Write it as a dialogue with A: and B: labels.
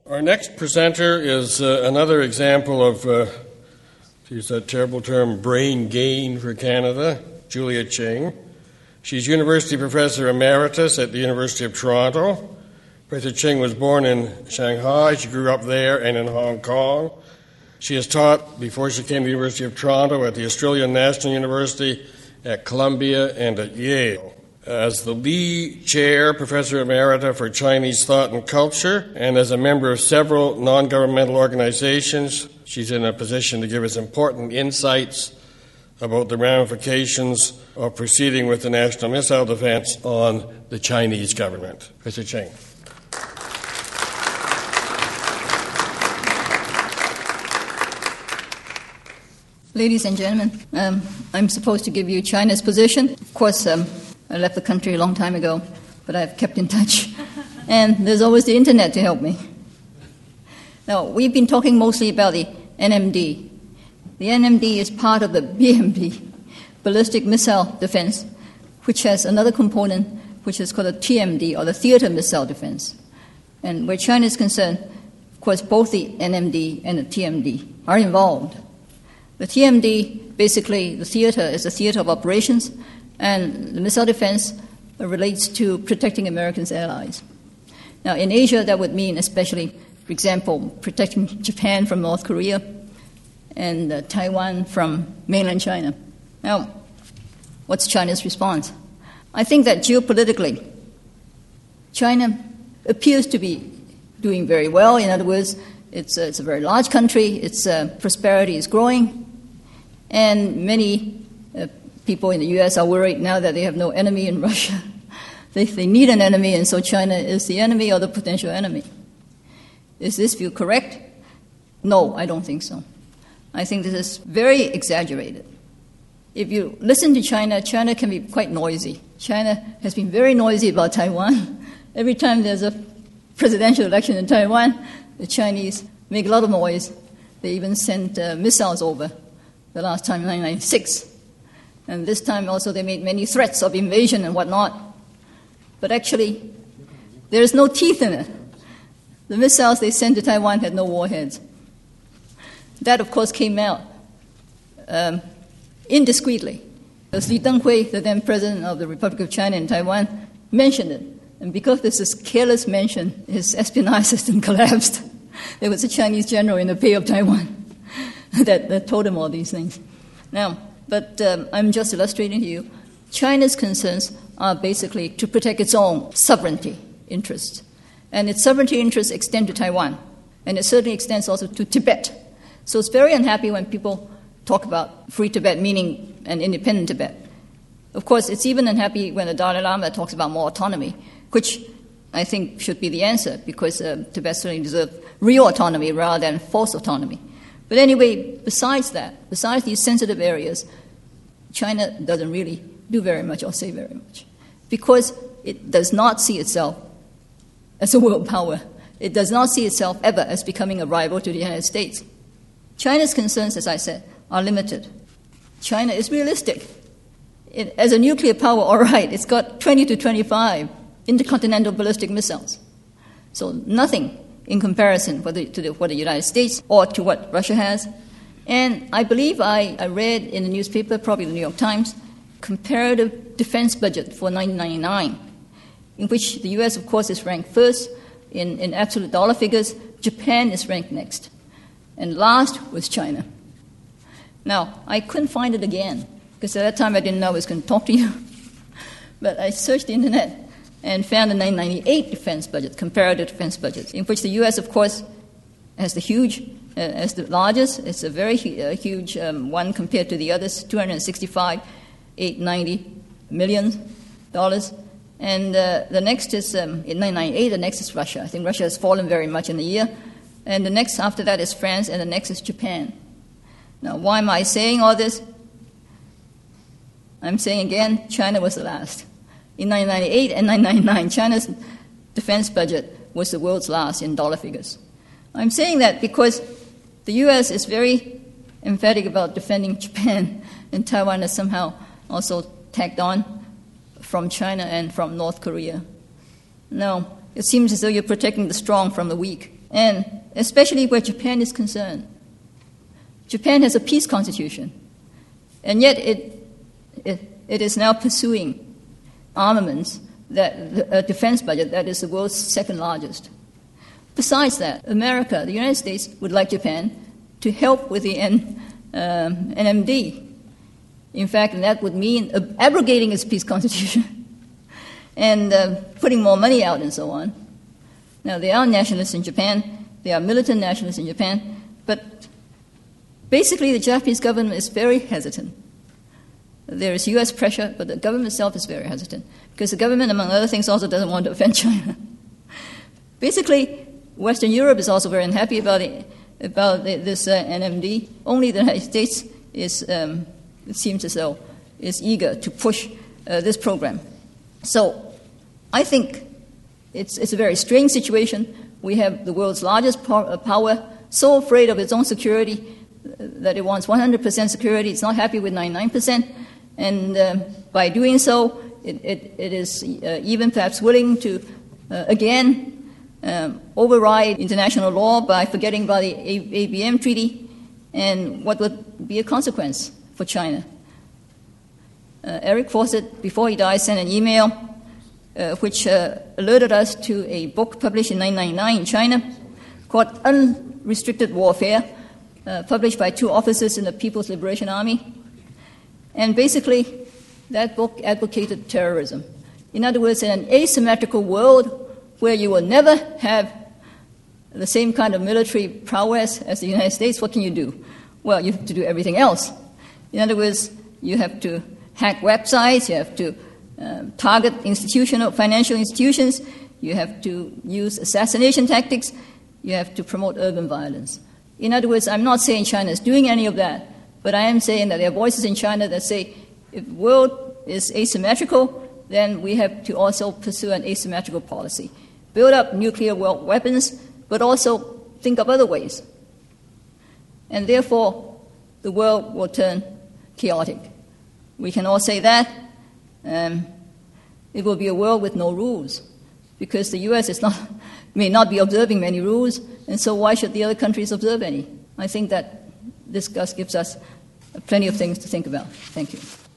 A: Our next presenter is another example of, to use that terrible term, brain gain for Canada, Julia Ching. She's University Professor Emeritus at the University of Toronto. Professor Ching was born in Shanghai. She grew up there and in Hong Kong. She has taught, before she came to the University of Toronto, at the Australian National University, at Columbia, and at Yale. As the Lee Chair, Professor Emerita for Chinese Thought and Culture, and as a member of several non-governmental organizations, she's in a position to give us important insights about the ramifications of proceeding with the national missile defense on the Chinese government. Professor Ching.
B: Ladies and gentlemen, I'm supposed to give you China's position. Of course, I left the country a long time ago, but I've kept in touch. And there's always the internet to help me. Now, we've been talking mostly about the NMD. The NMD is part of the BMD, Ballistic Missile Defense, which has another component which is called a TMD, or the Theater Missile Defense. And where China is concerned, of course, both the NMD and the TMD are involved. The TMD, basically, the theater is a theater of operations, and the missile defense relates to protecting Americans' allies. Now, in Asia, that would mean especially, for example, protecting Japan from North Korea and Taiwan from mainland China. Now, what's China's response? I think that geopolitically, China appears to be doing very well. In other words, it's a very large country, its prosperity is growing, and many people in the U.S. are worried now that they have no enemy in Russia. They need an enemy, and so China is the enemy or the potential enemy. Is this view correct? No, I don't think so. I think this is very exaggerated. If you listen to China, China can be quite noisy. China has been very noisy about Taiwan. Every time there's a presidential election in Taiwan, the Chinese make a lot of noise. They even sent missiles over, the last time in 1996. And this time also they made many threats of invasion and whatnot. But actually, there's no teeth in it. The missiles they sent to Taiwan had no warheads. That, of course, came out indiscreetly. As Li Denghui, the then president of the Republic of China in Taiwan, mentioned it. And because this is careless mention, his espionage system collapsed. There was a Chinese general in the pay of Taiwan that told him all these things. Now, but I'm just illustrating to you, China's concerns are basically to protect its own sovereignty interests. And its sovereignty interests extend to Taiwan. And it certainly extends also to Tibet. So it's very unhappy when people talk about free Tibet, meaning an independent Tibet. Of course, it's even unhappy when the Dalai Lama talks about more autonomy, which I think should be the answer, because Tibet certainly deserves real autonomy rather than false autonomy. But anyway, besides that, besides these sensitive areas, China doesn't really do very much or say very much, because it does not see itself as a world power. It does not see itself ever as becoming a rival to the United States. China's concerns, as I said, are limited. China is realistic. As a nuclear power, all right, it's got 20 to 25 intercontinental ballistic missiles. So nothing in comparison to what the United States or to what Russia has. And I believe I read in the newspaper, probably the New York Times, comparative defense budget for 1999, in which the U.S., of course, is ranked first in absolute dollar figures. Japan is ranked next. And last was China. Now, I couldn't find it again, because at that time I didn't know I was going to talk to you. But I searched the internet and found the 1998 defense budget, comparative defense budget, in which the U.S., of course, has as the largest. It's a very huge one compared to the others, $265,890 million. And the next is, in 1998, the next is Russia. I think Russia has fallen very much in the year. And the next after that is France, and the next is Japan. Now, why am I saying all this? I'm saying again, China was the last. In 1998 and 1999, China's defense budget was the world's last in dollar figures. I'm saying that because the U.S. is very emphatic about defending Japan, and Taiwan is somehow also tagged on from China and from North Korea. No, it seems as though you're protecting the strong from the weak. and especially where Japan is concerned. Japan has a peace constitution, and yet it is now pursuing armaments, a defense budget that is the world's second largest. Besides that, America, the United States, would like Japan to help with the NMD. In fact, that would mean abrogating its peace constitution and putting more money out and so on. Now, there are nationalists in Japan, there are militant nationalists in Japan, but basically the Japanese government is very hesitant. There is U.S. pressure, but the government itself is very hesitant because the government, among other things, also doesn't want to offend China. Basically, Western Europe is also very unhappy about this NMD. Only the United States is, it seems as though, is eager to push this program. So I think it's a very strange situation. We have the world's largest power so afraid of its own security that it wants 100% security. It's not happy with 99%. And by doing so, it is even perhaps willing to, again, override international law by forgetting about the ABM Treaty, and what would be a consequence for China. Eric Fawcett, before he died, sent an email which alerted us to a book published in 1999 in China called Unrestricted Warfare, published by two officers in the People's Liberation Army. And basically, that book advocated terrorism. In other words, in an asymmetrical world where you will never have the same kind of military prowess as the United States, what can you do? Well, you have to do everything else. In other words, you have to hack websites, you have to target financial institutions, you have to use assassination tactics, you have to promote urban violence. In other words, I'm not saying China is doing any of that, but I am saying that there are voices in China that say if the world is asymmetrical, then we have to also pursue an asymmetrical policy. Build up nuclear weapons, but also think of other ways. And therefore, the world will turn chaotic. We can all say that. It will be a world with no rules, because the U.S. may not be observing many rules, and so why should the other countries observe any? I think that this gives us plenty of things to think about. Thank you.